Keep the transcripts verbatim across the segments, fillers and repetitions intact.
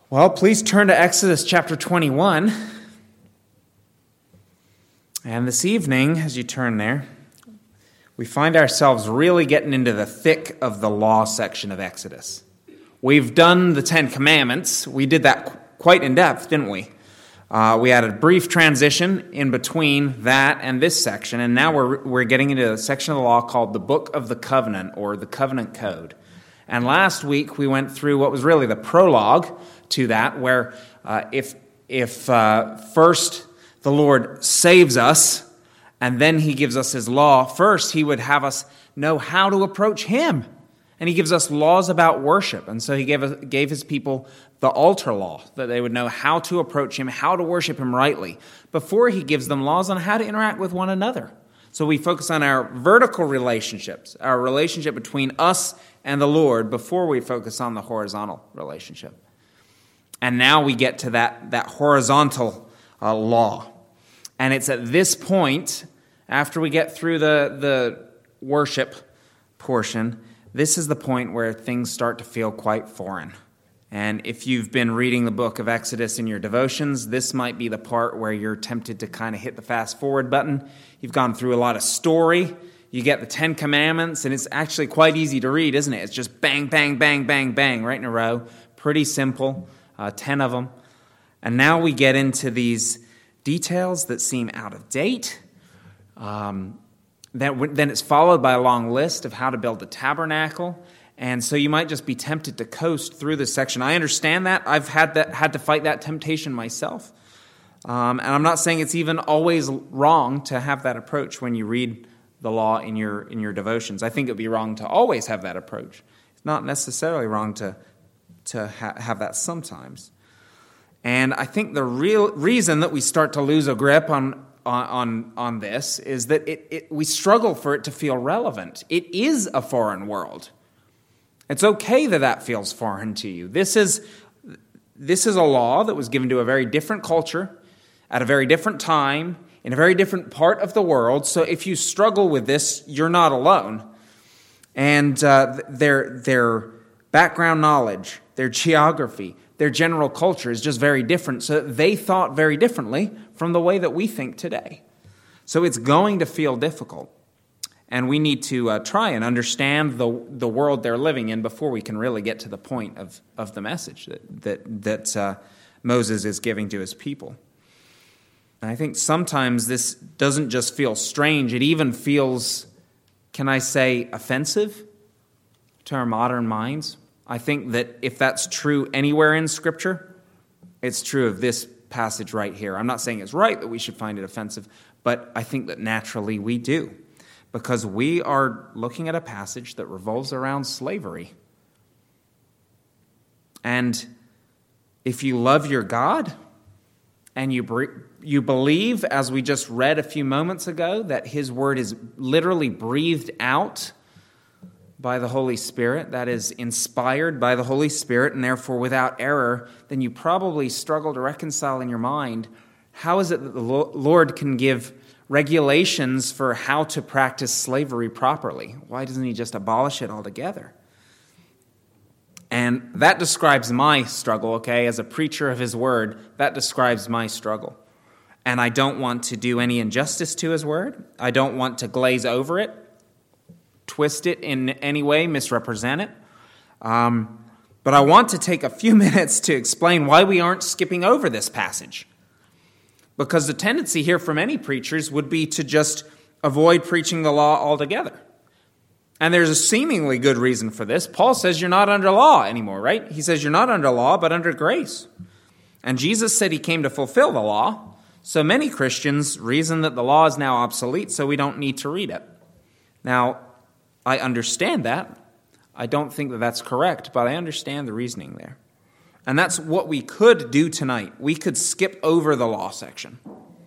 Well, please turn to Exodus chapter twenty-one. And this evening, as you turn there, we find ourselves really getting into the thick of the law section of Exodus. We've done the Ten Commandments. We did that qu- quite in depth, didn't we? Uh, we had a brief transition in between that and this section, and now we're we're getting into a section of the law called the Book of the Covenant, or the Covenant Code. And last week we went through what was really the prologue to that, where uh, if if uh, first the Lord saves us and then he gives us his law, first he would have us know how to approach him. And he gives us laws about worship. And so he gave, gave his people the altar law, that they would know how to approach him, how to worship him rightly, before he gives them laws on how to interact with one another. So we focus on our vertical relationships, our relationship between us and the Lord, before we focus on the horizontal relationship. And now we get to that, that horizontal uh, law. And it's at this point, after we get through the, the worship portion, this is the point where things start to feel quite foreign. And if you've been reading the book of Exodus in your devotions, this might be the part where you're tempted to kind of hit the fast forward button. You've gone through a lot of story. You get the Ten Commandments, and it's actually quite easy to read, isn't it? It's just bang, bang, bang, bang, bang, right in a row. Pretty simple, uh, ten of them. And now we get into these details that seem out of date. Um, then, then it's followed by a long list of how to build the tabernacle. And so you might just be tempted to coast through this section. I understand that. I've had that had to fight that temptation myself. Um, and I'm not saying it's even always wrong to have that approach when you read the law in your in your devotions. I think it would be wrong to always have that approach. It's not necessarily wrong to, to ha- have that sometimes. And I think the real reason that we start to lose a grip on on on this is that it, it we struggle for it to feel relevant. It is a foreign world. It's okay that that feels foreign to you. This is this is a law that was given to a very different culture at a very different time in a very different part of the world. So if you struggle with this, you're not alone. And uh, their their background knowledge, their geography, their general culture is just very different. So they thought very differently from the way that we think today. So it's going to feel difficult. And we need to uh, try and understand the the world they're living in before we can really get to the point of, of the message that that, that uh, Moses is giving to his people. And I think sometimes this doesn't just feel strange. It even feels, can I say, offensive to our modern minds. I think that if that's true anywhere in Scripture, it's true of this passage right here. I'm not saying it's right that we should find it offensive, but I think that naturally we do, because we are looking at a passage that revolves around slavery. And if you love your God and you bre- you believe, as we just read a few moments ago, that his word is literally breathed out by the Holy Spirit, that is inspired by the Holy Spirit, and therefore without error, then you probably struggle to reconcile in your mind, how is it that the Lord can give regulations for how to practice slavery properly? Why doesn't he just abolish it altogether? And that describes my struggle, okay? As a preacher of his word, that describes my struggle. And I don't want to do any injustice to his word. I don't want to glaze over it, twist it in any way, misrepresent it. Um, but I want to take a few minutes to explain why we aren't skipping over this passage. Because the tendency here for many preachers would be to just avoid preaching the law altogether. And there's a seemingly good reason for this. Paul says you're not under law anymore, right? He says you're not under law, but under grace. And Jesus said he came to fulfill the law. So many Christians reason that the law is now obsolete, so we don't need to read it. Now, I understand that. I don't think that that's correct, but I understand the reasoning there. And that's what we could do tonight. We could skip over the law section.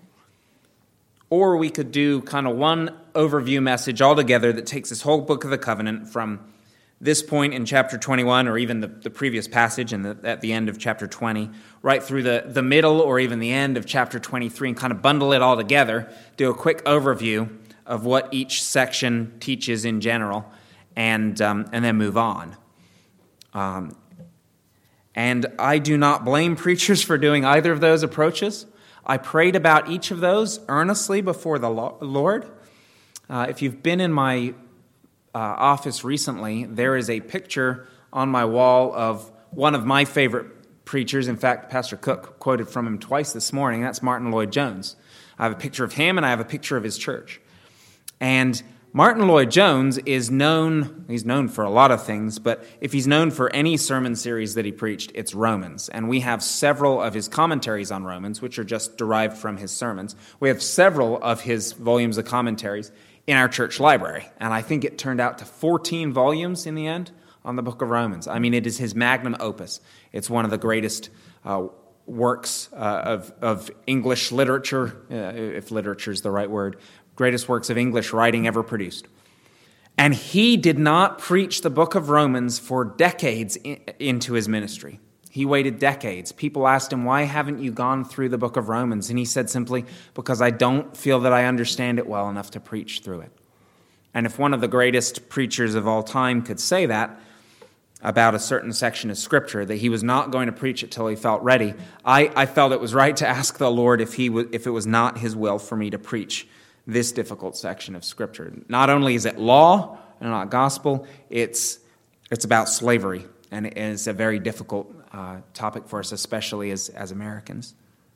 Or we could do kind of one overview message altogether that takes this whole book of the covenant from this point in chapter twenty-one, or even the, the previous passage in the, at the end of chapter twenty, right through the, the middle or even the end of chapter twenty-three, and kind of bundle it all together, do a quick overview of what each section teaches in general, and um, and then move on. Um, And I do not blame preachers for doing either of those approaches. I prayed about each of those earnestly before the Lord. Uh, if you've been in my uh, office recently, there is a picture on my wall of one of my favorite preachers. In fact, Pastor Cook quoted from him twice this morning. That's Martin Lloyd-Jones. I have a picture of him and I have a picture of his church. And Martin Lloyd-Jones is known, he's known for a lot of things, but if he's known for any sermon series that he preached, it's Romans. And we have several of his commentaries on Romans, which are just derived from his sermons. We have several of his volumes of commentaries in our church library. And I think it turned out to fourteen volumes in the end on the book of Romans. I mean, it is his magnum opus. It's one of the greatest uh, works uh, of, of English literature, uh, if literature is the right word, greatest works of English writing ever produced. And he did not preach the book of Romans for decades in, into his ministry. He waited decades. People asked him, why haven't you gone through the book of Romans? And he said simply, because I don't feel that I understand it well enough to preach through it. And if one of the greatest preachers of all time could say that about a certain section of Scripture, that he was not going to preach it till he felt ready, I, I felt it was right to ask the Lord if he w- if it was not his will for me to preach this difficult section of Scripture. Not only is it law and not gospel, it's it's about slavery, and it's a very difficult uh, topic for us, especially as, as Americans.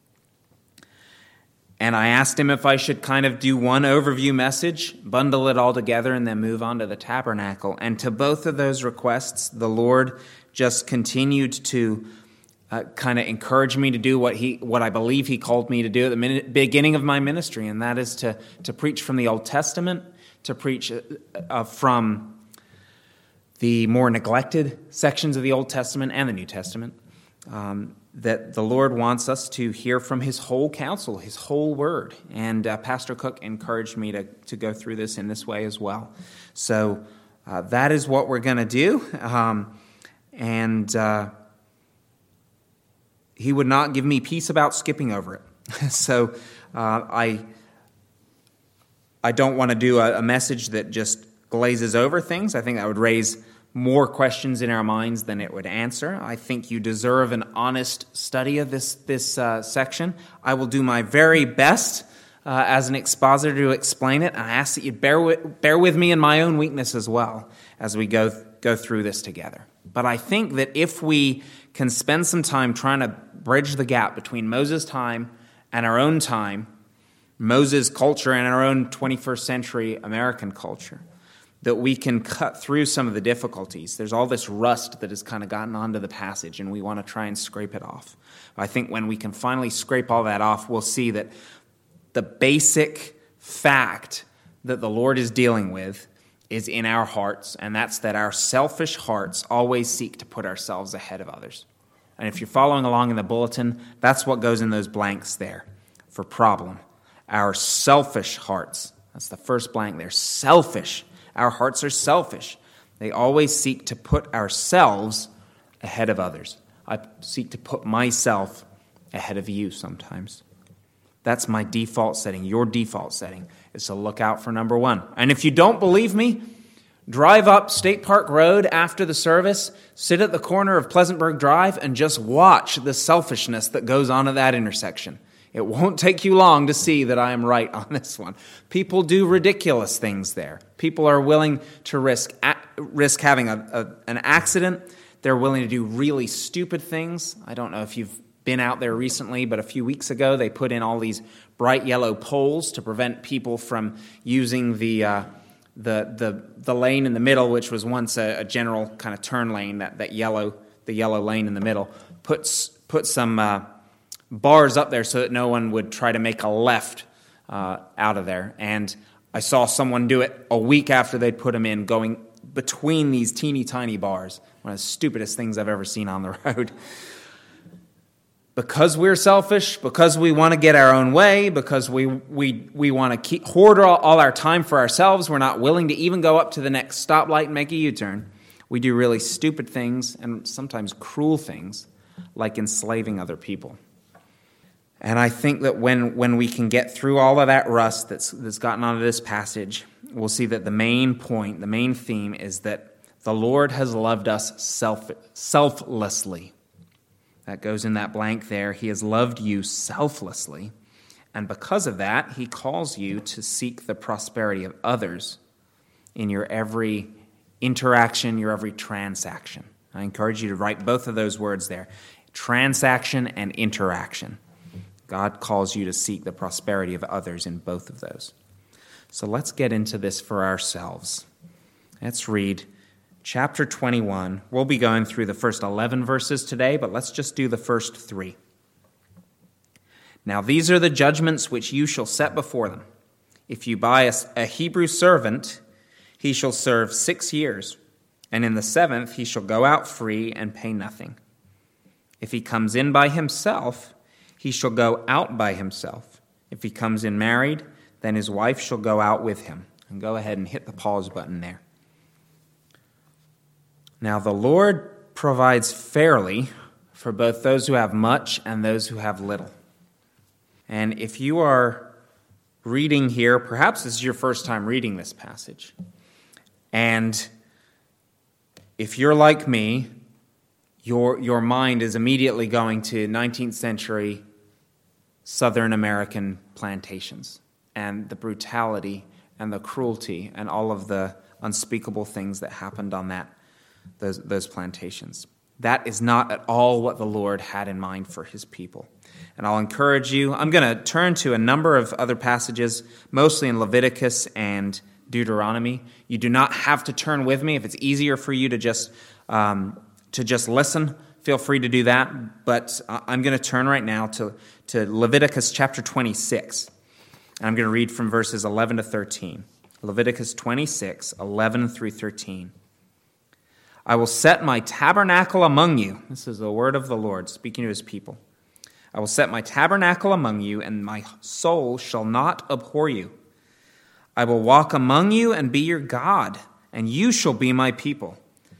And I asked him if I should kind of do one overview message, bundle it all together, and then move on to the tabernacle. And to both of those requests, the Lord just continued to uh, kind of encourage me to do what he, what I believe he called me to do at the minute, beginning of my ministry, and that is to, to preach from the Old Testament, to preach uh, from the more neglected sections of the Old Testament and the New Testament. Um, that the Lord wants us to hear from his whole counsel, his whole word. And uh, Pastor Cook encouraged me to, to go through this in this way as well. So uh, that is what we're going to do. Um, and uh, he would not give me peace about skipping over it. so uh, I, I don't want to do a, a message that just glazes over things. I think that would raise more questions in our minds than it would answer. I think you deserve an honest study of this this uh, section. I will do my very best uh, as an expositor to explain it, and I ask that you bear with, bear with me in my own weakness as well as we go go through this together. But I think that if we can spend some time trying to bridge the gap between Moses' time and our own time, Moses' culture and our own twenty-first century American culture, that we can cut through some of the difficulties. There's all this rust that has kind of gotten onto the passage, and we want to try and scrape it off. I think when we can finally scrape all that off, we'll see that the basic fact that the Lord is dealing with is in our hearts, and that's that our selfish hearts always seek to put ourselves ahead of others. And if you're following along in the bulletin, that's what goes in those blanks there for problem. Our selfish hearts. That's the first blank there. Selfish. Our hearts are selfish. They always seek to put ourselves ahead of others. I seek to put myself ahead of you sometimes. That's my default setting. Your default setting is to look out for number one. And if you don't believe me, drive up State Park Road after the service, sit at the corner of Pleasantburg Drive, and just watch the selfishness that goes on at that intersection. It won't take you long to see that I am right on this one. People do ridiculous things there. People are willing to risk risk having a, a, an accident. They're willing to do really stupid things. I don't know if you've been out there recently, but a few weeks ago they put in all these bright yellow poles to prevent people from using the uh, the the the lane in the middle, which was once a, a general kind of turn lane. That that yellow the yellow lane in the middle puts put some. Uh, bars up there so that no one would try to make a left uh, out of there. And I saw someone do it a week after they'd put them in, going between these teeny tiny bars. One of the stupidest things I've ever seen on the road. Because we're selfish, because we want to get our own way, because we we we want to keep hoard all, all our time for ourselves, we're not willing to even go up to the next stoplight and make a U-turn. We do really stupid things and sometimes cruel things, like enslaving other people. And I think that when, when we can get through all of that rust that's that's gotten onto this passage, we'll see that the main point, the main theme is that the Lord has loved us self, selflessly. That goes in that blank there. He has loved you selflessly, and because of that, he calls you to seek the prosperity of others in your every interaction, your every transaction. I encourage you to write both of those words there, transaction and interaction. God calls you to seek the prosperity of others in both of those. So let's get into this for ourselves. Let's read chapter twenty-one. We'll be going through the first eleven verses today, but let's just do the first three. Now these are the judgments which you shall set before them. If you buy a, a Hebrew servant, he shall serve six years, and in the seventh he shall go out free and pay nothing. If he comes in by himself, he shall go out by himself. If he comes in married, then his wife shall go out with him. And go ahead and hit the pause button there. Now the Lord provides fairly for both those who have much and those who have little. And if you are reading here, perhaps this is your first time reading this passage, and if you're like me, your, your mind is immediately going to nineteenth century Southern American plantations and the brutality and the cruelty and all of the unspeakable things that happened on that those, those plantations. That is not at all what the Lord had in mind for his people. And I'll encourage you, I'm going to turn to a number of other passages, mostly in Leviticus and Deuteronomy. You do not have to turn with me. If it's easier for you to just um, to just listen, feel free to do that. But I'm going to turn right now to, to Leviticus chapter twenty-six. And I'm going to read from verses eleven to thirteen. Leviticus twenty-six, eleven through thirteen. I will set my tabernacle among you. This is the word of the Lord speaking to his people. I will set my tabernacle among you, and my soul shall not abhor you. I will walk among you and be your God, and you shall be my people.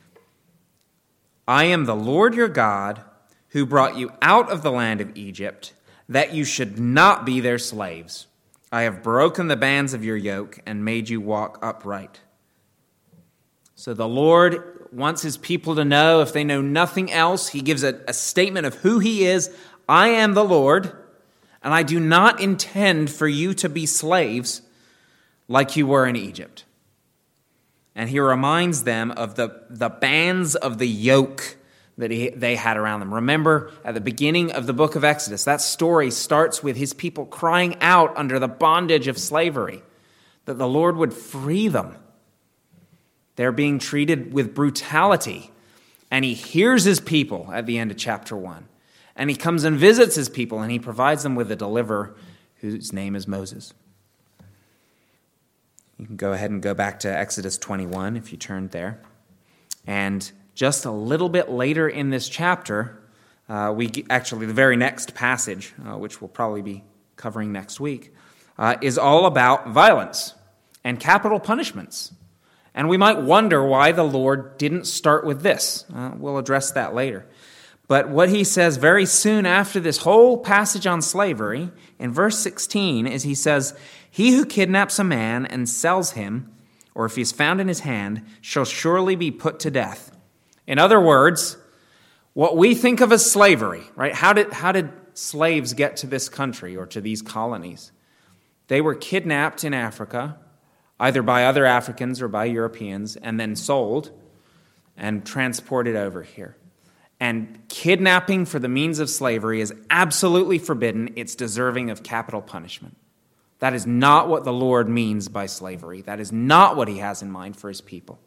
I am the Lord your God, who brought you out of the land of Egypt, that you should not be their slaves. I have broken the bands of your yoke and made you walk upright. So the Lord wants his people to know, if they know nothing else, he gives a, a statement of who he is. I am the Lord, and I do not intend for you to be slaves like you were in Egypt. And he reminds them of the, the bands of the yoke that he, they had around them. Remember, at the beginning of the book of Exodus, that story starts with his people crying out under the bondage of slavery, that the Lord would free them. They're being treated with brutality. And he hears his people at the end of chapter one. And he comes and visits his people, and he provides them with a deliverer whose name is Moses. You can go ahead and go back to Exodus twenty-one if you turned there. And just a little bit later in this chapter, uh, we actually, the very next passage, uh, which we'll probably be covering next week, uh, is all about violence and capital punishments. And we might wonder why the Lord didn't start with this. Uh, we'll address that later. But what he says very soon after this whole passage on slavery, in verse sixteen, is he says, he who kidnaps a man and sells him, or if he is found in his hand, shall surely be put to death. In other words, what we think of as slavery, right? How did, how did slaves get to this country or to these colonies? They were kidnapped in Africa, either by other Africans or by Europeans, and then sold and transported over here. And kidnapping for the means of slavery is absolutely forbidden. It's deserving of capital punishment. That is not what the Lord means by slavery. That is not what he has in mind for his people.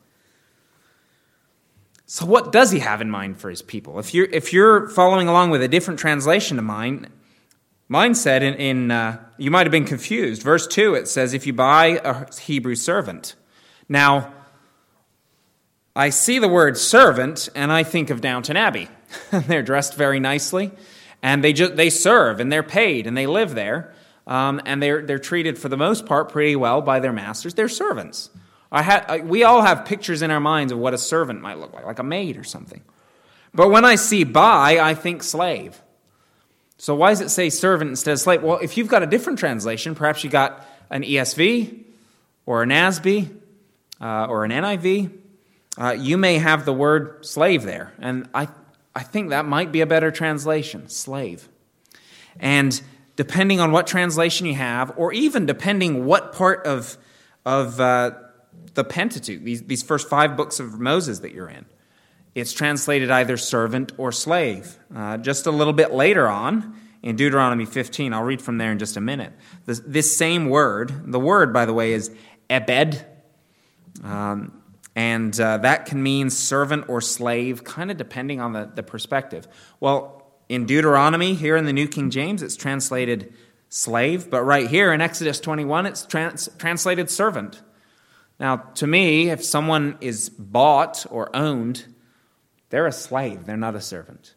So what does he have in mind for his people? If you're, if you're following along with a different translation to mine, mine said in, in uh, you might have been confused. Verse two, it says, if you buy a Hebrew servant. Now, I see the word servant, and I think of Downton Abbey. They're dressed very nicely, and they just they serve, and they're paid, and they live there, um, and they're they're treated for the most part pretty well by their masters. They're servants. I ha- I, we all have pictures in our minds of what a servant might look like, like a maid or something. But when I see buy, I think slave. So why does it say servant instead of slave? Well, if you've got a different translation, perhaps you got an E S V or an A S B uh, or an N I V. Uh, you may have the word slave there. And I, I think that might be a better translation, slave. And depending on what translation you have, or even depending what part of, of uh, the Pentateuch, these, these first five books of Moses that you're in, it's translated either servant or slave. Uh, just a little bit later on, in Deuteronomy fifteen, I'll read from there in just a minute. This, this same word, the word, by the way, is ebed, um, and uh, that can mean servant or slave, kind of depending on the, the perspective. Well, in Deuteronomy, here in the New King James, it's translated slave, but right here in Exodus twenty-one, it's trans- translated servant. Now, to me, if someone is bought or owned, they're a slave, they're not a servant.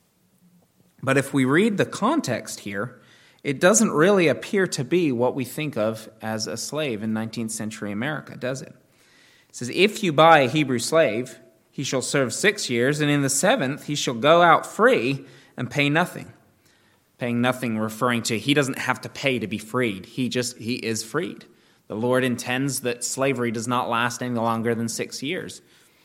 But if we read the context here, it doesn't really appear to be what we think of as a slave in nineteenth century America, does it? It says, if you buy a Hebrew slave, he shall serve six years, and in the seventh he shall go out free and pay nothing. Paying nothing referring to he doesn't have to pay to be freed. He just, he is freed. The Lord intends that slavery does not last any longer than six years.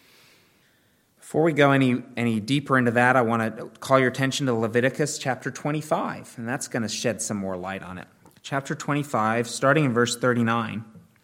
Before we go any, any deeper into that, I want to call your attention to Leviticus chapter twenty-five, and that's going to shed some more light on it. Chapter twenty-five, starting in verse thirty-nine.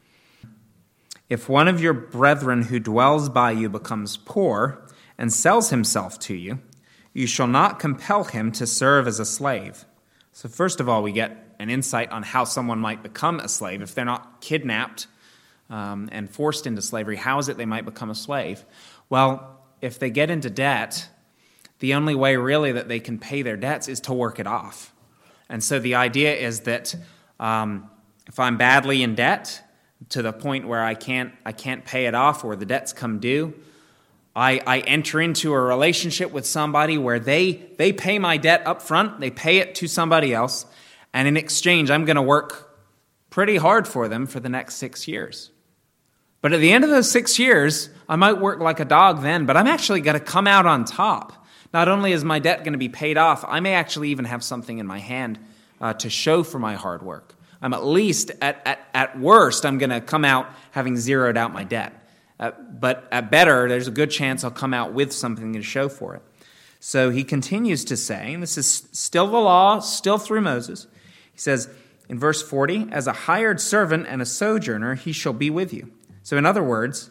If one of your brethren who dwells by you becomes poor and sells himself to you, you shall not compel him to serve as a slave. So first of all, we get an insight on how someone might become a slave. If they're not kidnapped um, and forced into slavery, how is it they might become a slave? Well, if they get into debt, the only way really that they can pay their debts is to work it off. And so the idea is that um, if I'm badly in debt to the point where I can't I can't pay it off or the debts come due, I, I enter into a relationship with somebody where they, they pay my debt up front, they pay it to somebody else, and in exchange I'm going to work pretty hard for them for the next six years. But at the end of those six years, I might work like a dog then, but I'm actually going to come out on top. Not only is my debt going to be paid off, I may actually even have something in my hand uh, to show for my hard work. I'm at least, at, at, at worst, I'm going to come out having zeroed out my debt. Uh, but at better, there's a good chance I'll come out with something to show for it. So he continues to say, and this is still the law, still through Moses. He says in verse forty, as a hired servant and a sojourner, he shall be with you. So in other words,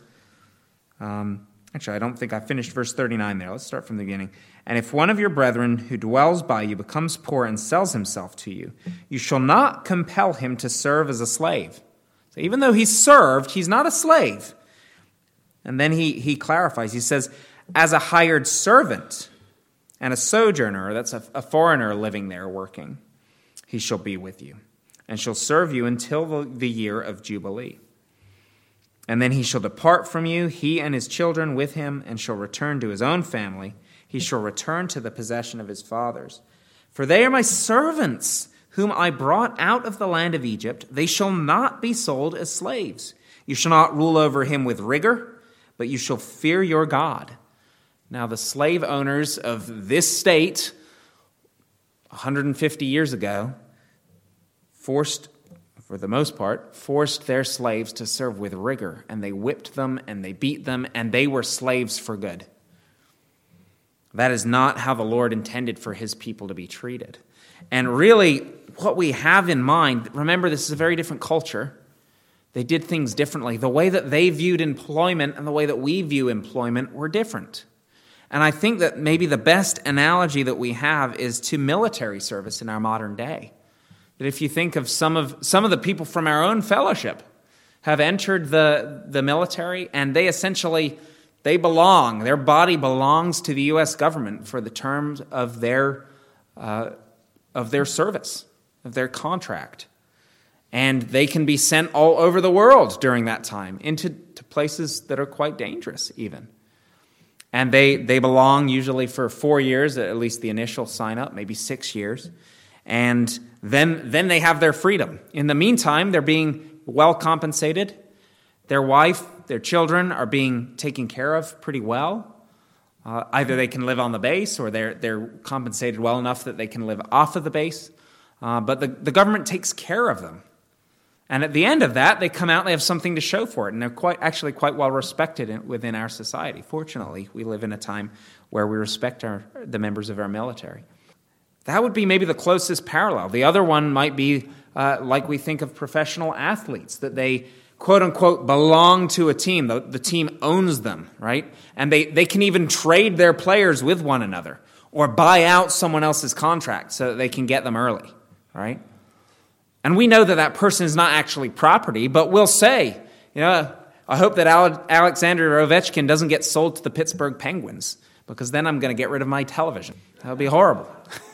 um, actually, I don't think I finished verse thirty-nine there. Let's start from the beginning. And if one of your brethren who dwells by you becomes poor and sells himself to you, you shall not compel him to serve as a slave. So even though he's served, he's not a slave. And then he, he clarifies. He says, as a hired servant and a sojourner, that's a, a foreigner living there working, he shall be with you and shall serve you until the, the year of Jubilee. And then he shall depart from you, he and his children with him, and shall return to his own family. He shall return to the possession of his fathers. For they are my servants, whom I brought out of the land of Egypt. They shall not be sold as slaves. You shall not rule over him with rigor, but you shall fear your God. Now the slave owners of this state, one hundred fifty years ago, forced for the most part, forced their slaves to serve with rigor, and they whipped them, and they beat them, and they were slaves for good. That is not how the Lord intended for his people to be treated. And really, what we have in mind, remember, this is a very different culture. They did things differently. The way that they viewed employment and the way that we view employment were different. And I think that maybe the best analogy that we have is to military service in our modern day. That if you think of some of some of the people from our own fellowship have entered the, the military, and they essentially, they belong, their body belongs to the U S government for the terms of their uh, of their service, of their contract. And they can be sent all over the world during that time, into to places that are quite dangerous even. And they, they belong usually for four years, at least the initial sign-up, maybe six years. And then, then they have their freedom. In the meantime, they're being well compensated. Their wife, their children are being taken care of pretty well. Uh, either they can live on the base, or they're, they're compensated well enough that they can live off of the base. Uh, but the, the government takes care of them. And at the end of that, they come out and they have something to show for it. And they're quite actually quite well respected in, within our society. Fortunately, we live in a time where we respect our, the members of our military. That would be maybe the closest parallel. The other one might be uh, like we think of professional athletes, that they, quote unquote, belong to a team. The, the team owns them, right? And they, they can even trade their players with one another or buy out someone else's contract so that they can get them early, right? And we know that that person is not actually property, but we'll say, you know, I hope that Alexander Ovechkin doesn't get sold to the Pittsburgh Penguins, because then I'm going to get rid of my television. That would be horrible.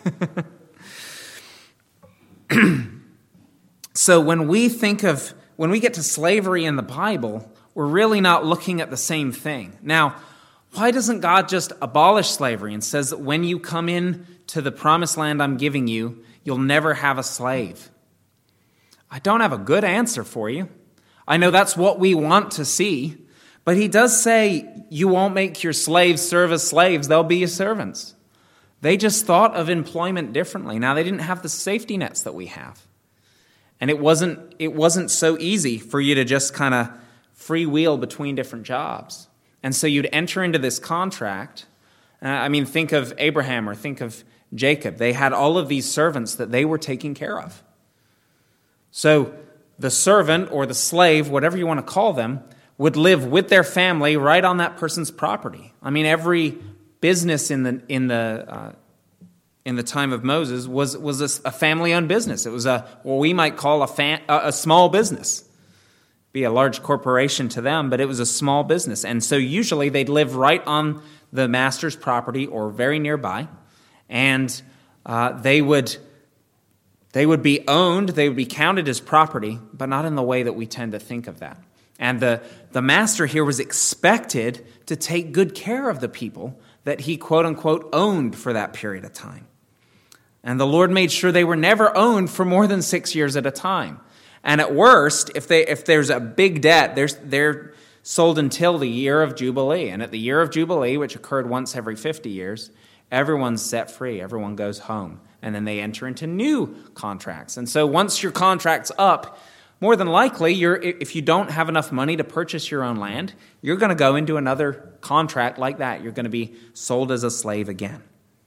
So when we think of, when we get to slavery in the Bible, we're really not looking at the same thing. Now, why doesn't God just abolish slavery and says that when you come in to the promised land I'm giving you, you'll never have a slave? I don't have a good answer for you. I know that's what we want to see, but he does say you won't make your slaves serve as slaves, they'll be your servants. They just thought of employment differently. Now, they didn't have the safety nets that we have. And it wasn't it wasn't so easy for you to just kind of freewheel between different jobs. And so you'd enter into this contract. Uh, I mean, think of Abraham or think of Jacob. They had all of these servants that they were taking care of. So the servant or the slave, whatever you want to call them, would live with their family right on that person's property. I mean, every business in the in the uh, in the time of Moses was was a, a family-owned business. It was a what we might call a fan, a, a small business. Be a large corporation to them, but it was a small business, and so usually they'd live right on the master's property or very nearby, and uh, they would. They would be owned, they would be counted as property, but not in the way that we tend to think of that. And the, the master here was expected to take good care of the people that he, quote unquote, owned for that period of time. And the Lord made sure they were never owned for more than six years at a time. And at worst, if they if there's a big debt, they're, they're sold until the year of Jubilee. And at the year of Jubilee, which occurred once every fifty years, everyone's set free, everyone goes home. And then they enter into new contracts. And so once your contract's up, more than likely, you're, if you don't have enough money to purchase your own land, you're going to go into another contract like that. You're going to be sold as a slave again.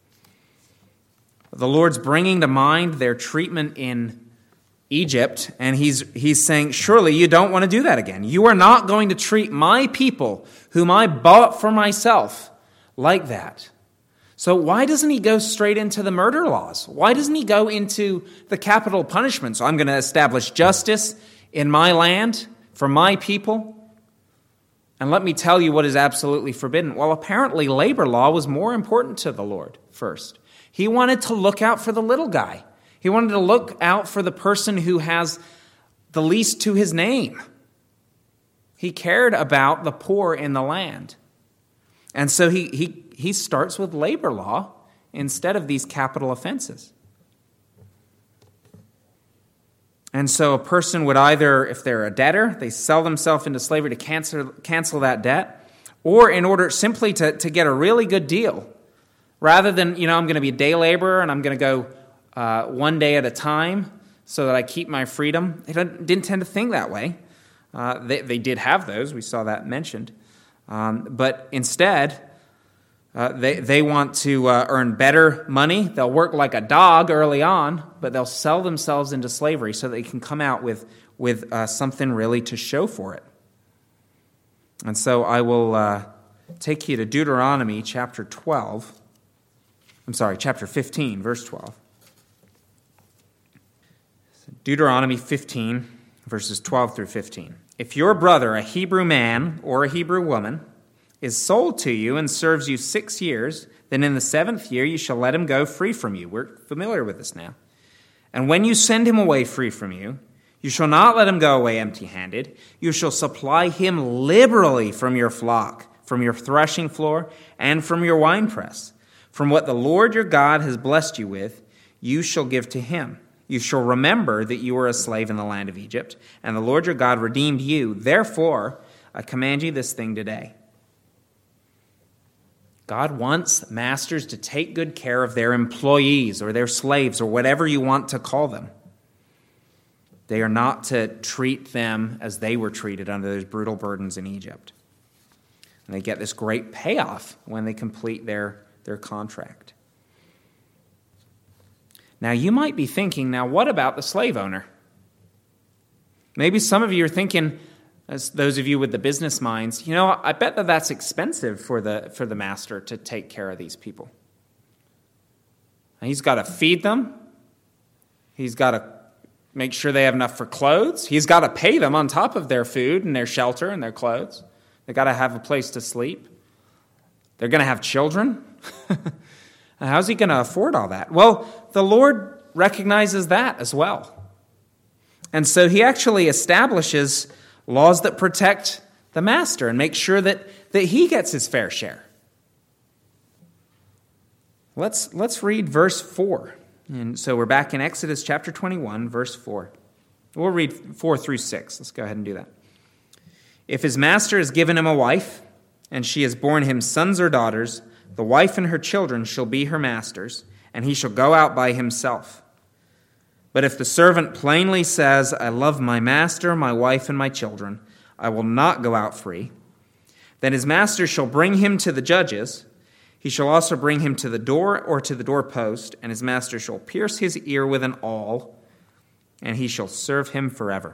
The Lord's bringing to mind their treatment in Egypt, and he's, he's saying, surely you don't want to do that again. You are not going to treat my people, whom I bought for myself, like that. So why doesn't he go straight into the murder laws? Why doesn't he go into the capital punishment? So I'm going to establish justice in my land for my people. And let me tell you what is absolutely forbidden. Well, apparently labor law was more important to the Lord first. He wanted to look out for the little guy. He wanted to look out for the person who has the least to his name. He cared about the poor in the land. And so he he he starts with labor law instead of these capital offenses. And so a person would either, if they're a debtor, they sell themselves into slavery to cancel, cancel that debt, or in order simply to, to get a really good deal. Rather than, you know, I'm going to be a day laborer and I'm going to go uh, one day at a time so that I keep my freedom. They didn't tend to think that way. Uh, they, they did have those. We saw that mentioned. Um, but instead, uh, they, they want to uh, earn better money. They'll work like a dog early on, but they'll sell themselves into slavery so they can come out with, with uh, something really to show for it. And so I will uh, take you to Deuteronomy chapter twelve. I'm sorry, chapter fifteen, verse twelve. Deuteronomy fifteen, verses twelve through fifteen. If your brother, a Hebrew man or a Hebrew woman, is sold to you and serves you six years, then in the seventh year you shall let him go free from you. We're familiar with this now. And when you send him away free from you, you shall not let him go away empty-handed. You shall supply him liberally from your flock, from your threshing floor, and from your winepress. From what the Lord your God has blessed you with, you shall give to him. You shall remember that you were a slave in the land of Egypt, and the Lord your God redeemed you. Therefore, I command you this thing today. God wants masters to take good care of their employees or their slaves or whatever you want to call them. They are not to treat them as they were treated under those brutal burdens in Egypt. And they get this great payoff when they complete their, their contract. Now, you might be thinking, now what about the slave owner? Maybe some of you are thinking, as those of you with the business minds, you know, I bet that that's expensive for the, for the master to take care of these people. And he's got to feed them. He's got to make sure they have enough for clothes. He's got to pay them on top of their food and their shelter and their clothes. They've got to have a place to sleep. They're going to have children. How's he going to afford all that? Well, the Lord recognizes that as well. And so he actually establishes laws that protect the master and make sure that, that he gets his fair share. Let's, let's read verse four. And so we're back in Exodus chapter twenty-one, verse four. We'll read four through six. Let's go ahead and do that. If his master has given him a wife, and she has borne him sons or daughters, the wife and her children shall be her master's, and he shall go out by himself. But if the servant plainly says, I love my master, my wife, and my children, I will not go out free, then his master shall bring him to the judges. He shall also bring him to the door or to the doorpost, and his master shall pierce his ear with an awl, and he shall serve him forever.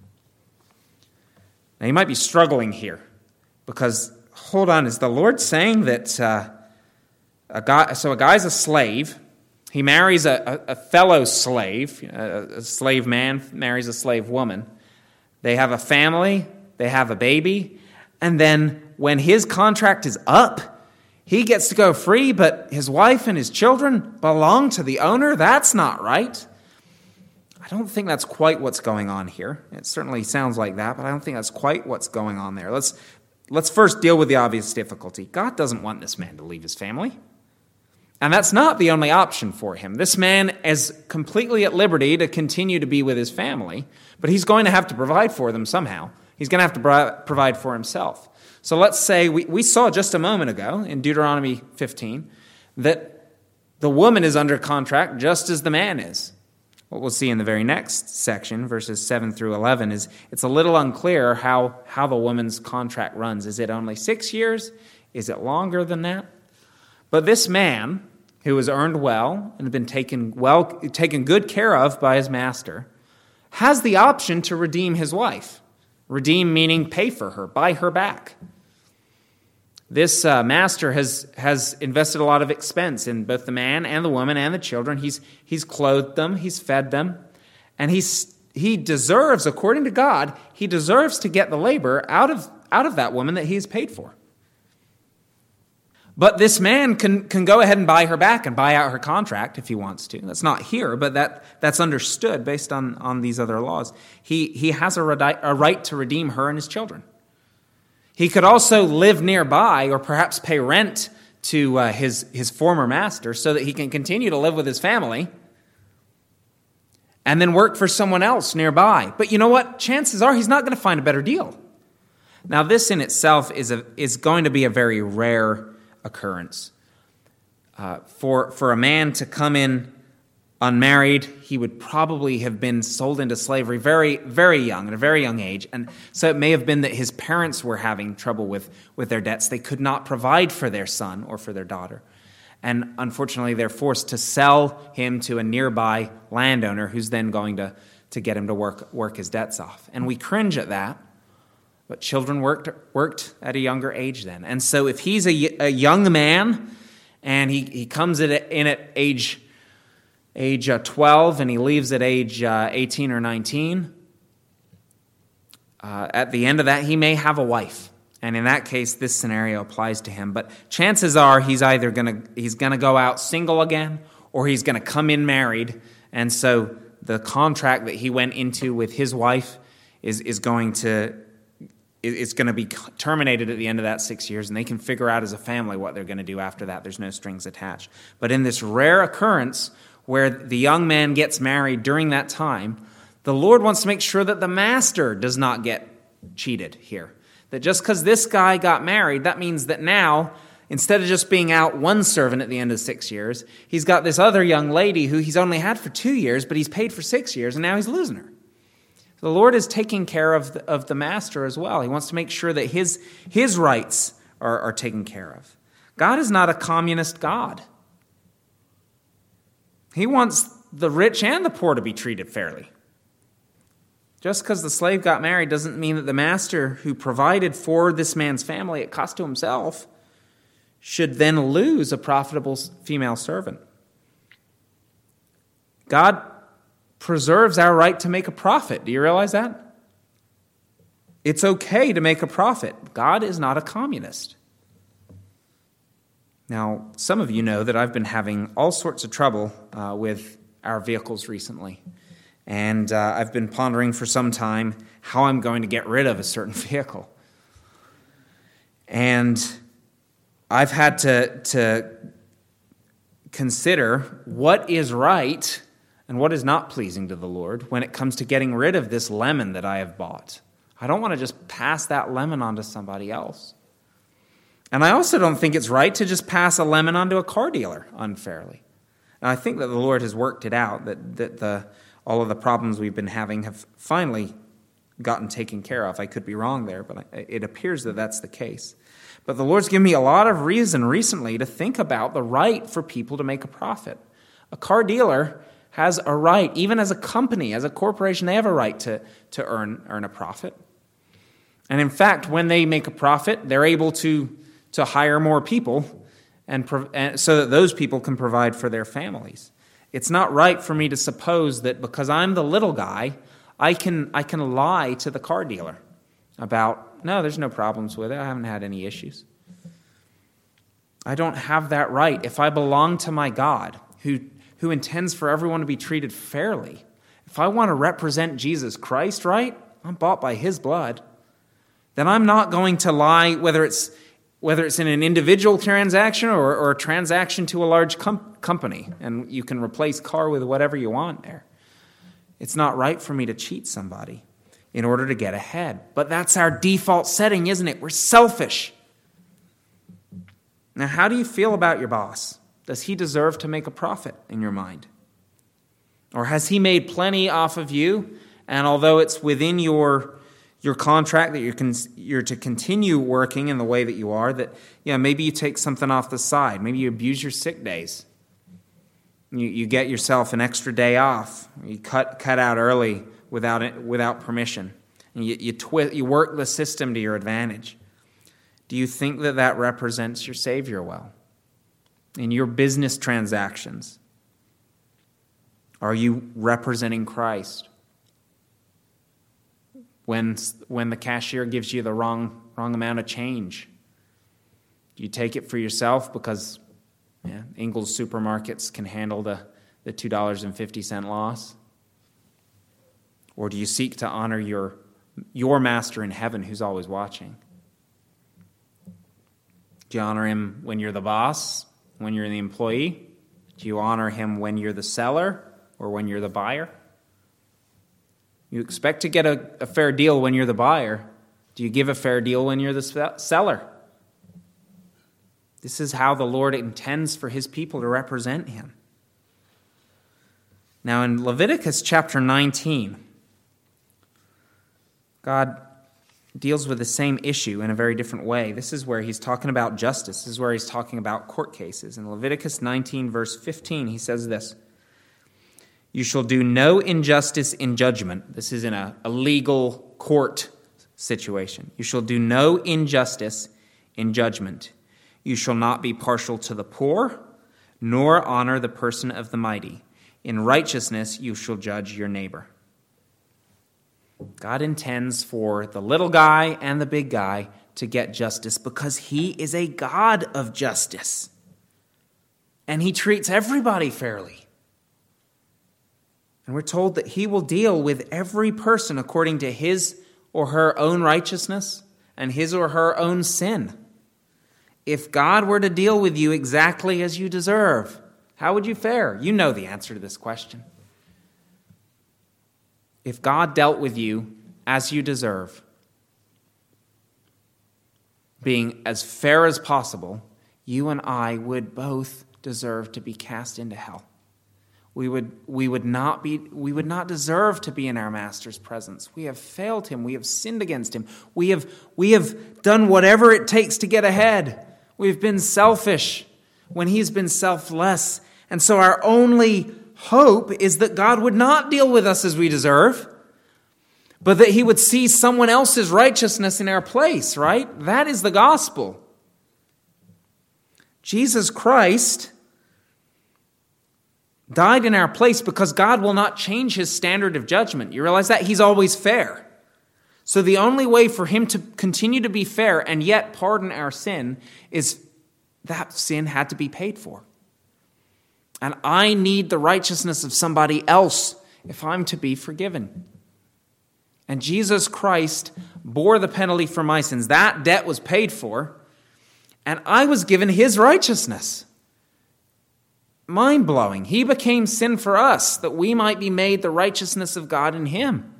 Now you might be struggling here, because, hold on, is the Lord saying that uh, a guy, so a guy's a slave, he marries a, a, a fellow slave, a, a slave man marries a slave woman, they have a family, they have a baby, and then when his contract is up, he gets to go free, but his wife and his children belong to the owner? That's not right. I don't think that's quite what's going on here. It certainly sounds like that, but I don't think that's quite what's going on there. Let's, let's first deal with the obvious difficulty. God doesn't want this man to leave his family. And that's not the only option for him. This man is completely at liberty to continue to be with his family, but he's going to have to provide for them somehow. He's going to have to provide for himself. So let's say, we, we saw just a moment ago in Deuteronomy fifteen that the woman is under contract just as the man is. What we'll see in the very next section, verses seven through eleven, is it's a little unclear how, how the woman's contract runs. Is it only six years? Is it longer than that? But this man, who has earned well and been taken well, taken good care of by his master, has the option to redeem his wife. Redeem meaning pay for her, buy her back. This uh, master has, has invested a lot of expense in both the man and the woman and the children. He's, he's clothed them, he's fed them, and he's, he deserves, according to God, he deserves to get the labor out of, out of that woman that he has paid for. But this man can, can go ahead and buy her back and buy out her contract if he wants to. That's not here, but that, that's understood based on, on these other laws. He, he has a, redi- a right to redeem her and his children. He could also live nearby or perhaps pay rent to uh, his, his former master so that he can continue to live with his family and then work for someone else nearby. But you know what? Chances are he's not going to find a better deal. Now, this in itself is a, is going to be a very rare occurrence. Uh, for, for a man to come in unmarried, he would probably have been sold into slavery very, very young, at a very young age. And so it may have been that his parents were having trouble with, with their debts. They could not provide for their son or for their daughter. And unfortunately, they're forced to sell him to a nearby landowner who's then going to, to get him to work, work his debts off. And we cringe at that. But children worked worked at a younger age then. And so if he's a, a young man and he, he comes in at, in at age age uh, twelve and he leaves at age uh, eighteen or nineteen, uh, at the end of that, he may have a wife. And in that case, this scenario applies to him. But chances are he's either going to he's going to go out single again or he's going to come in married. And so the contract that he went into with his wife is, is going to it's going to be terminated at the end of that six years, and they can figure out as a family what they're going to do after that. There's no strings attached. But in this rare occurrence where the young man gets married during that time, the Lord wants to make sure that the master does not get cheated here. That just because this guy got married, that means that now, instead of just being out one servant at the end of six years, he's got this other young lady who he's only had for two years, but he's paid for six years, and now he's losing her. The Lord is taking care of the, of the master as well. He wants to make sure that his, his rights are, are taken care of. God is not a communist God. He wants the rich and the poor to be treated fairly. Just because the slave got married doesn't mean that the master who provided for this man's family at cost to himself should then lose a profitable female servant. God preserves our right to make a profit. Do you realize that? It's okay to make a profit. God is not a communist. Now, some of you know that I've been having all sorts of trouble uh, with our vehicles recently. And uh, I've been pondering for some time how I'm going to get rid of a certain vehicle. And I've had to, to consider what is right and what is not pleasing to the Lord when it comes to getting rid of this lemon that I have bought. I don't want to just pass that lemon on to somebody else. And I also don't think it's right to just pass a lemon on to a car dealer unfairly. And I think that the Lord has worked it out, that, that the all of the problems we've been having have finally gotten taken care of. I could be wrong there, but it appears that that's the case. But the Lord's given me a lot of reason recently to think about the right for people to make a profit. A car dealer has a right, even as a company, as a corporation, they have a right to, to earn, earn a profit. And in fact, when they make a profit, they're able to, to hire more people and, and so that those people can provide for their families. It's not right for me to suppose that because I'm the little guy, I can I can lie to the car dealer about, no, there's no problems with it. I haven't had any issues. I don't have that right. If I belong to my God, who, who intends for everyone to be treated fairly, if I want to represent Jesus Christ, right, I'm bought by his blood, then I'm not going to lie, whether it's whether it's in an individual transaction or, or a transaction to a large com- company, and you can replace car with whatever you want there. It's not right for me to cheat somebody in order to get ahead. But that's our default setting, isn't it? We're selfish. Now, how do you feel about your boss? Does he deserve to make a profit in your mind? Or has he made plenty off of you, and although it's within your your contract that you're, con- you're to continue working in the way that you are, that yeah, maybe you take something off the side. Maybe you abuse your sick days. You, you get yourself an extra day off. You cut cut out early without it, without permission. And you you, twi- you work the system to your advantage. Do you think that that represents your Savior well? In your business transactions, are you representing Christ? When, when the cashier gives you the wrong, wrong amount of change, do you take it for yourself because yeah, Ingles supermarkets can handle the, the two dollars and fifty cents loss? Or do you seek to honor your, your master in heaven who's always watching? Do you honor him when you're the boss, when you're the employee? Do you honor him when you're the seller or when you're the buyer? You expect to get a, a fair deal when you're the buyer. Do you give a fair deal when you're the seller? This is how the Lord intends for his people to represent him. Now in Leviticus chapter nineteen, God deals with the same issue in a very different way. This is where he's talking about justice. This is where he's talking about court cases. In Leviticus nineteen, verse fifteen, he says this: "You shall do no injustice in judgment." This is in a, a legal court situation. "You shall do no injustice in judgment. You shall not be partial to the poor, nor honor the person of the mighty. In righteousness you shall judge your neighbor." God intends for the little guy and the big guy to get justice because he is a God of justice. And he treats everybody fairly. And we're told that he will deal with every person according to his or her own righteousness and his or her own sin. If God were to deal with you exactly as you deserve, how would you fare? You know the answer to this question. If God dealt with you as you deserve, being as fair as possible, you and I would both deserve to be cast into hell. We would, we would not be, we would not deserve to be in our master's presence. We have failed him. We have sinned against him. We have, we have done whatever it takes to get ahead. We've been selfish when he's been selfless. And so our only hope is that God would not deal with us as we deserve, but that he would see someone else's righteousness in our place, right? That is the gospel. Jesus Christ died in our place because God will not change his standard of judgment. You realize that? He's always fair. So the only way for him to continue to be fair and yet pardon our sin is that sin had to be paid for. And I need the righteousness of somebody else if I'm to be forgiven. And Jesus Christ bore the penalty for my sins. That debt was paid for, and I was given his righteousness. Mind-blowing. He became sin for us, that we might be made the righteousness of God in him.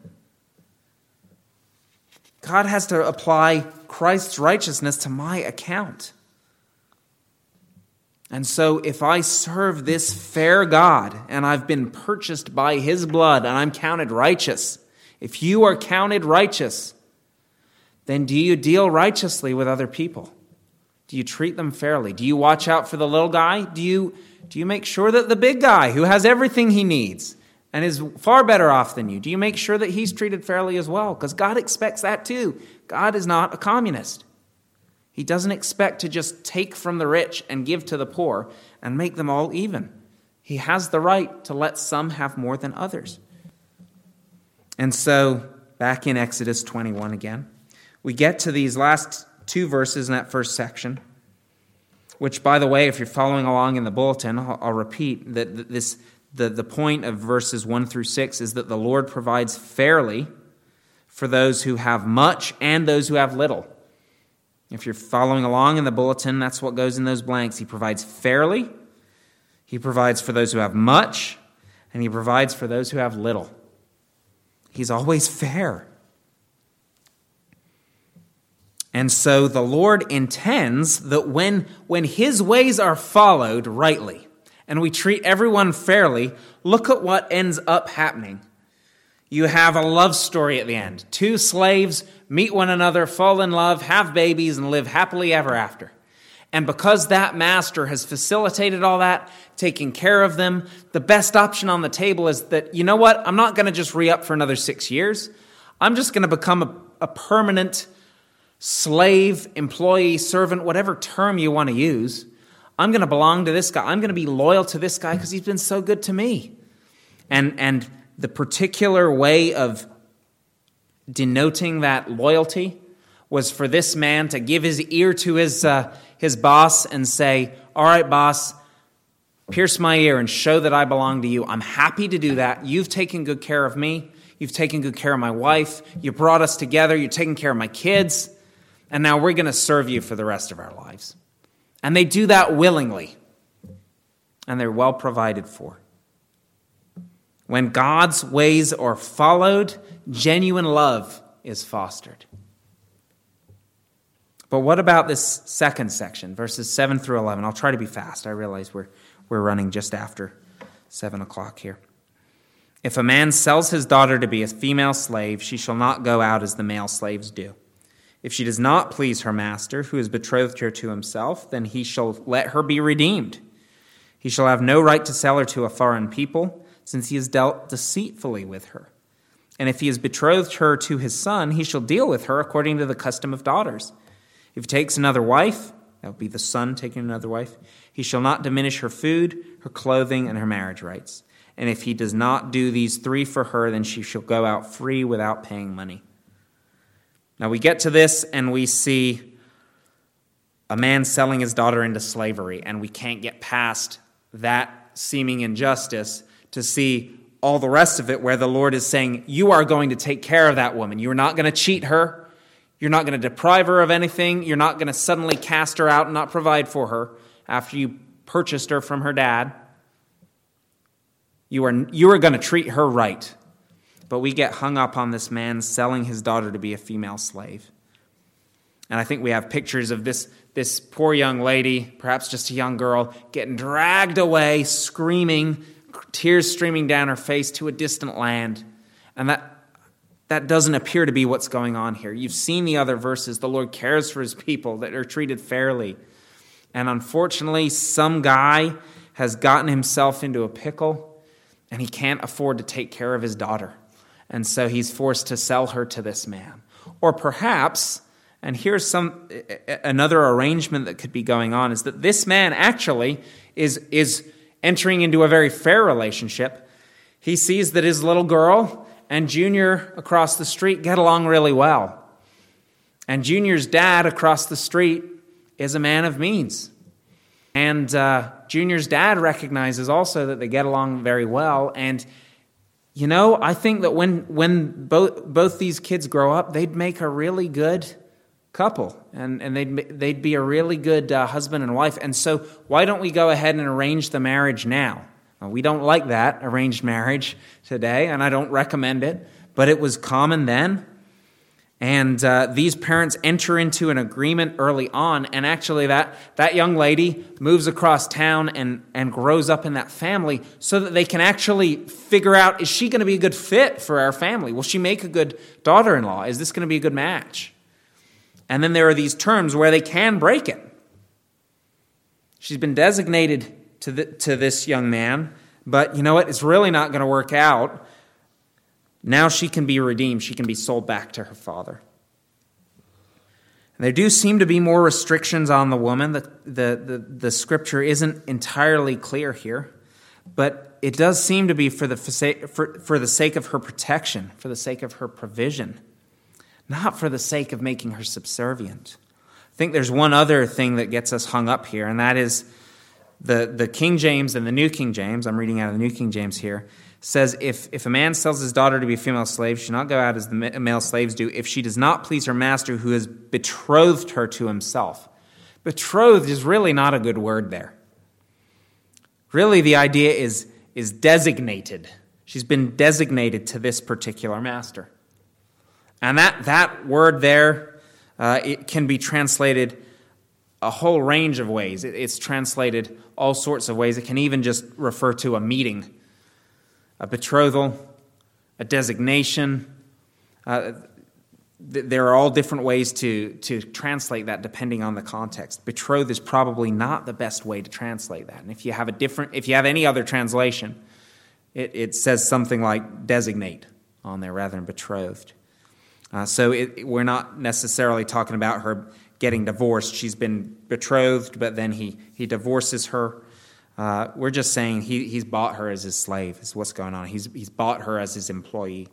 God has to apply Christ's righteousness to my account. And so if I serve this fair God, and I've been purchased by his blood, and I'm counted righteous, if you are counted righteous, then do you deal righteously with other people? Do you treat them fairly? Do you watch out for the little guy? Do you, do you make sure that the big guy who has everything he needs and is far better off than you, do you make sure that he's treated fairly as well? Because God expects that too. God is not a communist. He doesn't expect to just take from the rich and give to the poor and make them all even. He has the right to let some have more than others. And so, back in Exodus twenty-one again, we get to these last two verses in that first section, which, by the way, if you're following along in the bulletin, I'll, I'll repeat that this the, the point of verses one through six is that the Lord provides fairly for those who have much and those who have little. If you're following along in the bulletin, that's what goes in those blanks. He provides fairly, he provides for those who have much, and he provides for those who have little. He's always fair. And so the Lord intends that when, when his ways are followed rightly, and we treat everyone fairly, look at what ends up happening. You have a love story at the end. Two slaves meet one another, fall in love, have babies, and live happily ever after. And because that master has facilitated all that, taking care of them, the best option on the table is that, you know what, I'm not going to just re-up for another six years. I'm just going to become a, a permanent slave, employee, servant, whatever term you want to use. I'm going to belong to this guy. I'm going to be loyal to this guy because he's been so good to me. And, and the particular way of denoting that loyalty was for this man to give his ear to his uh, his boss and say, all right, boss, pierce my ear and show that I belong to you. I'm happy to do that. You've taken good care of me. You've taken good care of my wife. You brought us together. You're taking care of my kids. And now we're going to serve you for the rest of our lives. And they do that willingly. And they're well provided for. When God's ways are followed, genuine love is fostered. But what about this second section, verses seven through eleven? I'll try to be fast. I realize we're, we're running just after seven o'clock here. If a man sells his daughter to be a female slave, she shall not go out as the male slaves do. If she does not please her master, who has betrothed her to himself, then he shall let her be redeemed. He shall have no right to sell her to a foreign people, since he has dealt deceitfully with her. And if he has betrothed her to his son, he shall deal with her according to the custom of daughters. If he takes another wife, that would be the son taking another wife, he shall not diminish her food, her clothing, and her marriage rights. And if he does not do these three for her, then she shall go out free without paying money. Now we get to this and we see a man selling his daughter into slavery, and we can't get past that seeming injustice to see all the rest of it where the Lord is saying, you are going to take care of that woman. You're not going to cheat her. You're not going to deprive her of anything. You're not going to suddenly cast her out and not provide for her after you purchased her from her dad. You are, you are going to treat her right. But we get hung up on this man selling his daughter to be a female slave. And I think we have pictures of this, this poor young lady, perhaps just a young girl, getting dragged away, screaming, tears streaming down her face to a distant land. And that that doesn't appear to be what's going on here. You've seen the other verses. The Lord cares for his people, that are treated fairly. And unfortunately, some guy has gotten himself into a pickle, and he can't afford to take care of his daughter. And so he's forced to sell her to this man. Or perhaps, and here's some another arrangement that could be going on, is that this man actually is, is entering into a very fair relationship. He sees that his little girl and Junior across the street get along really well. And Junior's dad across the street is a man of means. And uh, Junior's dad recognizes also that they get along very well. And, you know, I think that when when both both these kids grow up, they'd make a really good couple. And, and they'd, they'd be a really good uh, husband and wife. And so why don't we go ahead and arrange the marriage now? Well, we don't like that, arranged marriage today, and I don't recommend it. But it was common then. And uh, these parents enter into an agreement early on, and actually that, that young lady moves across town and, and grows up in that family so that they can actually figure out, is she going to be a good fit for our family? Will she make a good daughter-in-law? Is this going to be a good match? And then there are these terms where they can break it. She's been designated to, the, to this young man, but you know what? It's really not going to work out. Now she can be redeemed. She can be sold back to her father. And there do seem to be more restrictions on the woman. The, the, the, the scripture isn't entirely clear here, but it does seem to be for the, for, for the sake of her protection, for the sake of her provision, not for the sake of making her subservient. I think there's one other thing that gets us hung up here, and that is the, the King James and the New King James, I'm reading out of the New King James here, says, if, if a man sells his daughter to be a female slave, she should not go out as the male slaves do, if she does not please her master who has betrothed her to himself. Betrothed is really not a good word there. Really, the idea is, is designated. She's been designated to this particular master. And that, that word there, uh, it can be translated a whole range of ways. It, it's translated all sorts of ways. It can even just refer to a meeting, a betrothal, a designation. Uh, th- there are all different ways to, to translate that depending on the context. Betrothed is probably not the best way to translate that. And if you have a different, if you have any other translation, it, it says something like designate on there rather than betrothed. Uh, so it, we're not necessarily talking about her getting divorced. She's been betrothed, but then he, he divorces her. Uh, we're just saying he, he's bought her as his slave, is what's going on. He's, he's bought her as his employee.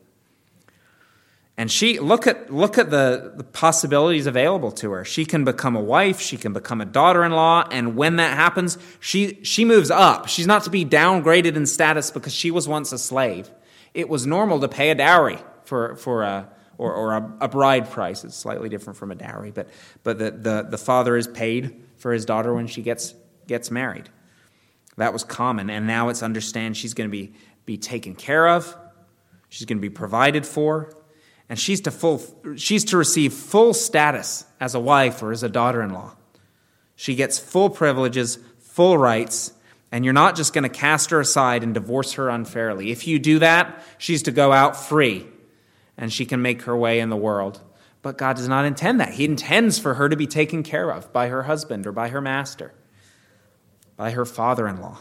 And she, look at look at the, the possibilities available to her. She can become a wife, she can become a daughter-in-law, and when that happens, she, she moves up. She's not to be downgraded in status because she was once a slave. It was normal to pay a dowry for, for a, or, or a, a bride price. It's slightly different from a dowry, but, but the, the, the father is paid for his daughter when she gets, gets married. That was common, and now it's understand she's going to be, be taken care of, she's going to be provided for, and she's to full she's to receive full status as a wife or as a daughter-in-law. She gets full privileges, full rights, and you're not just going to cast her aside and divorce her unfairly. If you do that, she's to go out free, and she can make her way in the world. But God does not intend that. He intends for her to be taken care of by her husband or by her master, by her father-in-law.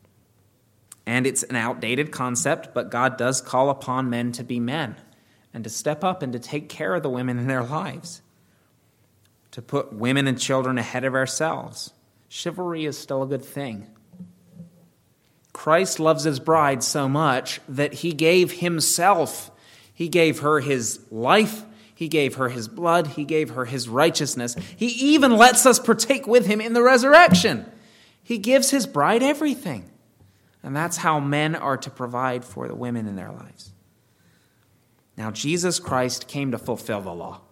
And it's an outdated concept, but God does call upon men to be men and to step up and to take care of the women in their lives, to put women and children ahead of ourselves. Chivalry is still a good thing. Christ loves his bride so much that he gave himself. He gave her his life. He gave her his blood. He gave her his righteousness. He even lets us partake with him in the resurrection. He gives his bride everything. And that's how men are to provide for the women in their lives. Now, Jesus Christ came to fulfill the law.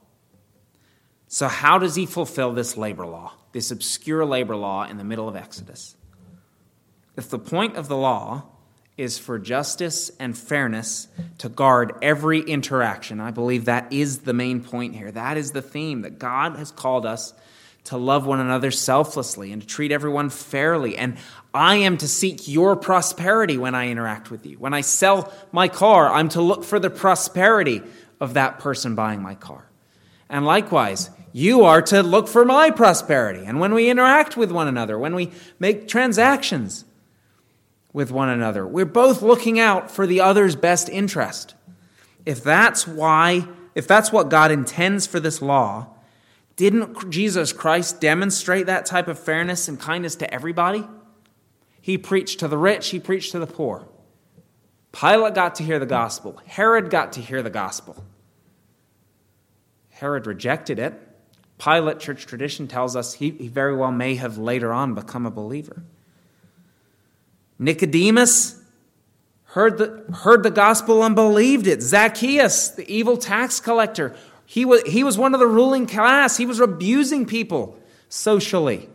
So how does he fulfill this labor law, this obscure labor law in the middle of Exodus? If the point of the law is for justice and fairness to guard every interaction, I believe that is the main point here. That is the theme, that God has called us to love one another selflessly and to treat everyone fairly. And I am to seek your prosperity when I interact with you. When I sell my car, I'm to look for the prosperity of that person buying my car. And likewise, you are to look for my prosperity. And when we interact with one another, when we make transactions with one another, we're both looking out for the other's best interest. If that's why, if that's what God intends for this law, didn't Jesus Christ demonstrate that type of fairness and kindness to everybody? He preached to the rich, he preached to the poor. Pilate got to hear the gospel. Herod got to hear the gospel. Herod rejected it. Pilate, church tradition tells us, he, he very well may have later on become a believer. Nicodemus heard the, heard the gospel and believed it. Zacchaeus, the evil tax collector, he was, he was one of the ruling class. He was abusing people socially.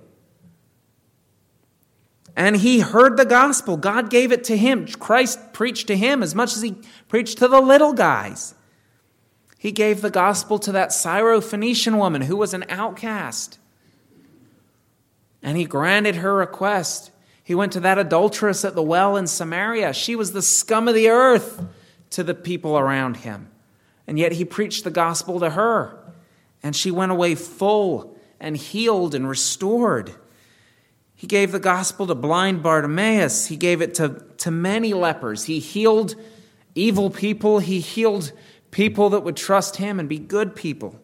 And he heard the gospel. God gave it to him. Christ preached to him as much as he preached to the little guys. He gave the gospel to that Syrophoenician woman who was an outcast. And he granted her request. He went to that adulteress at the well in Samaria. She was the scum of the earth to the people around him. And yet he preached the gospel to her. And she went away full and healed and restored. He gave the gospel to blind Bartimaeus. He gave it to, to many lepers. He healed evil people. He healed people that would trust him and be good people.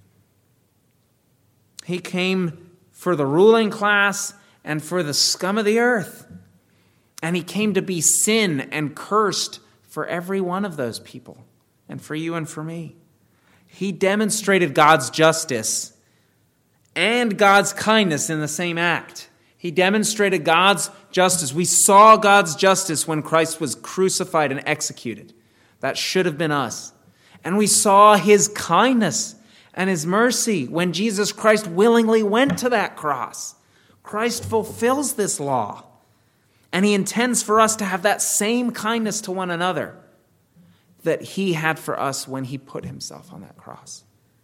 He came for the ruling class and for the scum of the earth. And he came to be sin and cursed for every one of those people, and for you and for me. He demonstrated God's justice and God's kindness in the same act. He demonstrated God's justice. We saw God's justice when Christ was crucified and executed. That should have been us. And we saw his kindness and his mercy when Jesus Christ willingly went to that cross. Christ fulfills this law. And he intends for us to have that same kindness to one another that he had for us when he put himself on that cross.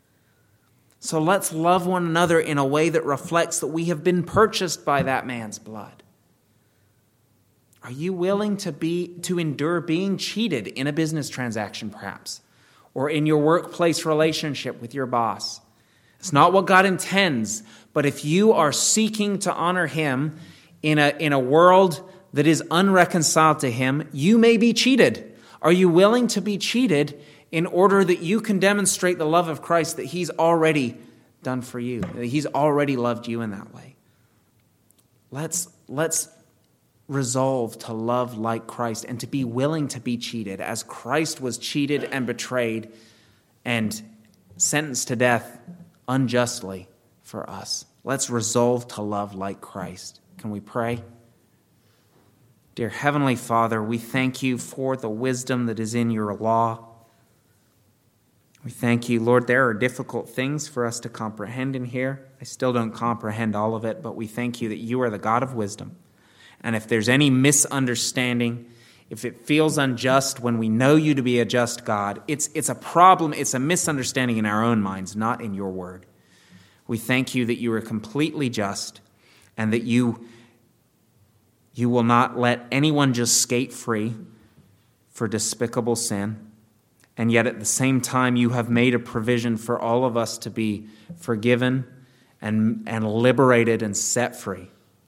So let's love one another in a way that reflects that we have been purchased by that man's blood. Are you willing to be to endure being cheated in a business transaction, perhaps, or in your workplace relationship with your boss? It's not what God intends, but if you are seeking to honor him in a, in a world that is unreconciled to him, you may be cheated. Are you willing to be cheated in order that you can demonstrate the love of Christ that he's already done for you, that he's already loved you in that way? Let's, let's resolve to love like Christ and to be willing to be cheated as Christ was cheated and betrayed and sentenced to death unjustly for us. Let's resolve to love like Christ. Can we pray? Dear Heavenly Father, we thank you for the wisdom that is in your law. We thank you, Lord, there are difficult things for us to comprehend in here. I still don't comprehend all of it, but we thank you that you are the God of wisdom. And if there's any misunderstanding, if it feels unjust when we know you to be a just God, it's, it's a problem, it's a misunderstanding in our own minds, not in your word. We thank you that you are completely just and that you, you will not let anyone just skate free for despicable sin. And yet at the same time, you have made a provision for all of us to be forgiven and, and liberated and set free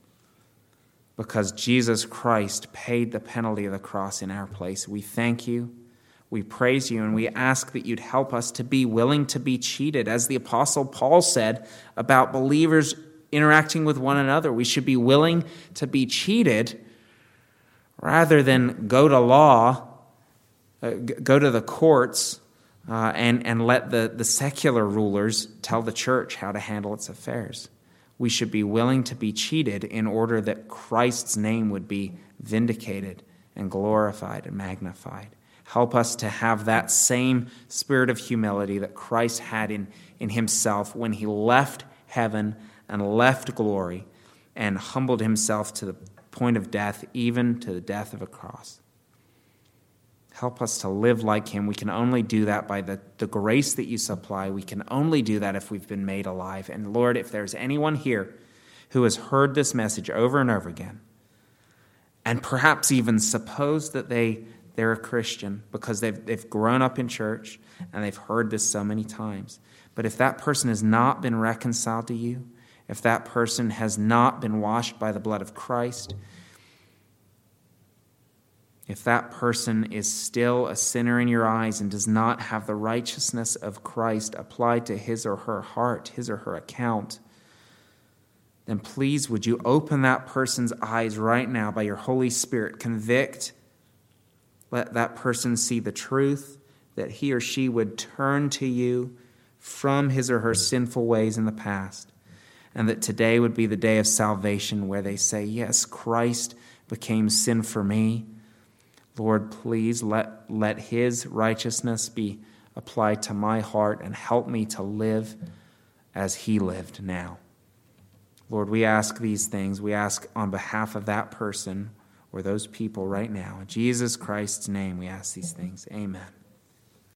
because Jesus Christ paid the penalty of the cross in our place. We thank you, we praise you, and we ask that you'd help us to be willing to be cheated. As the Apostle Paul said about believers interacting with one another, we should be willing to be cheated rather than go to law, Uh, go to the courts uh, and, and let the, the secular rulers tell the church how to handle its affairs. We should be willing to be cheated in order that Christ's name would be vindicated and glorified and magnified. Help us to have that same spirit of humility that Christ had in, in himself when he left heaven and left glory and humbled himself to the point of death, even to the death of a cross. Help us to live like him. We can only do that by the, the grace that you supply. We can only do that if we've been made alive. And Lord, if there's anyone here who has heard this message over and over again, and perhaps even suppose that they, they're a Christian because they've, they've grown up in church and they've heard this so many times, but if that person has not been reconciled to you, if that person has not been washed by the blood of Christ, if that person is still a sinner in your eyes and does not have the righteousness of Christ applied to his or her heart, his or her account, then please would you open that person's eyes right now by your Holy Spirit. Convict. Let that person see the truth, that he or she would turn to you from his or her sinful ways in the past, and that today would be the day of salvation where they say, yes, Christ became sin for me. Lord, please let, let his righteousness be applied to my heart and help me to live as he lived now. Lord, we ask these things. We ask on behalf of that person or those people right now. In Jesus Christ's name, we ask these things. Amen.